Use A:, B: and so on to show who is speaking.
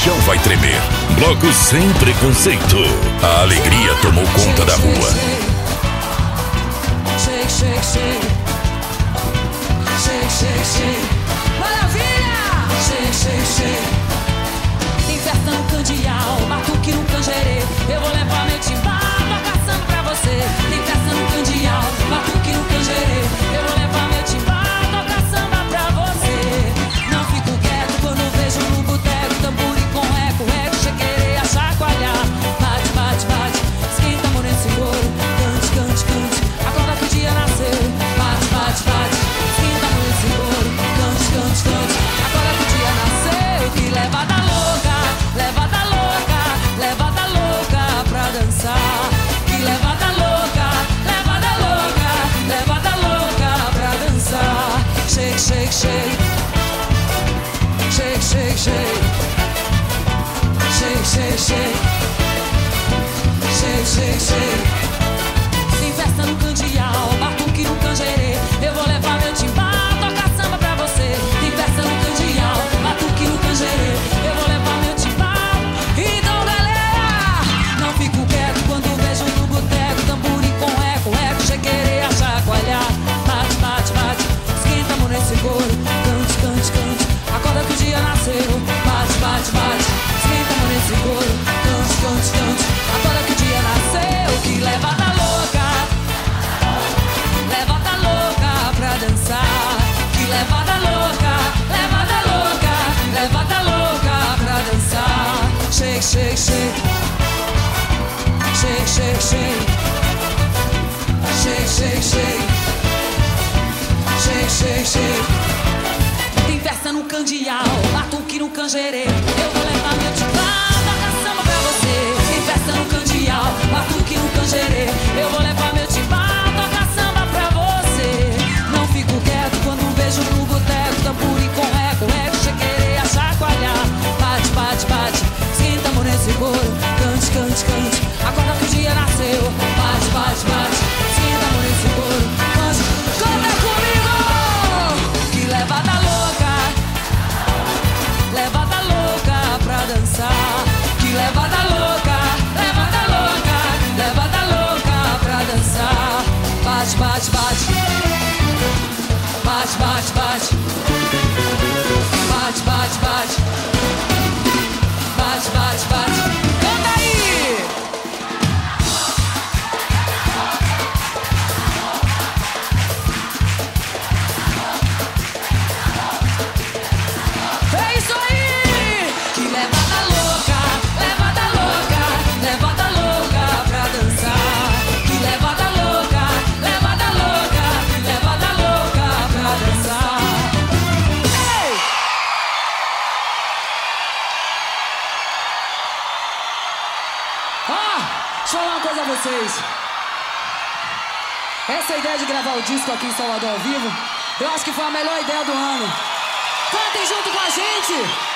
A: chão vai tremer. Bloco sem preconceito. A alegria tomou conta da rua.
B: Shake, shake, shake. Shake, shake, shake. Maravilha! Shake, shake, shake. Tem festa no Candial, batuque no Canjerê. Eu vou levar meu timbal, tocar samba pra você. Tem festa no Candial, batuque no Canjerê. Eu vou levar meu timbal, tocar samba pra você. Não fico quieto quando vejo no boteco tamborim com eco, eco, chequereia, chacoalhar. Bate, bate, bate, esquenta amor nesse couro. Cante, cante, cante, acorda que o dia nasceu. Bate, bate, bate, esquenta amor nesse couro. Cante, cante, cante, acorda que o dia nasceu. Que levada louca, levada louca, levada louca pra dançar. Que levada louca, levada louca, levada louca pra dançar. Shake, shake, shake. Shake, shake, shake. Shake, shake, shake. Shake, shake, shake. Tem festa no Candial, batuque no Canjerê. Eu vou levar meu timbal, tocar samba pra você. Tem festa no Candial, batuque no Canjerê. Eu vou levar meu timbal. Então galera, não fico quieto quando vejo no boteco tamborim com eco, eco, chequereia, chacoalhar. Bate, bate, bate, esquenta amor nesse couro. Cante, cante, cante, acorda que o dia nasceu. Bate, bate, bate, esquenta amor nesse couro. Cante, cante, cante, acorda que o dia nasceu. Que levada louca, levada louca pra dançar. Que levada louca, levada louca, levada louca pra dançar. Shake, shake, shake. Shake, shake, shake. Shake, shake, shake. Shake, shake, shake. Tem festa no Candial, batuque no Canjerê. Eu vou levar meu timbal, tocar samba pra você. Tem festa no Candial, batuque no Canjerê. Eu vou levar meu timbal, tocar samba pra você. Não fico quieto quando vejo no boteco tamborim com eco, eco, chequereia, chacoalhar. Bate, bate, bate, esquenta amor nesse couro. Cante, cante, cante, acorda que o dia nasceu. Bate, bate, bate, esquenta amor nesse couro. Cante, canta comigo. Que levada louca, levada louca pra dançar. Que levada louca, levada louca, levada louca pra dançar. Bate, bate, bate. Bate, bate, bate. Bate, bate, bate. Bate, bate, bate. Canta aí! É isso aí! Que levada louca, levada louca, levada louca pra dançar. Que levada louca, levada louca, levada louca pra dançar. Ei! Deixa eu falar uma coisa a vocês. Essa ideia de gravar o disco aqui em Salvador ao vivo, eu acho que foi a melhor ideia do ano. Cantem junto com a gente!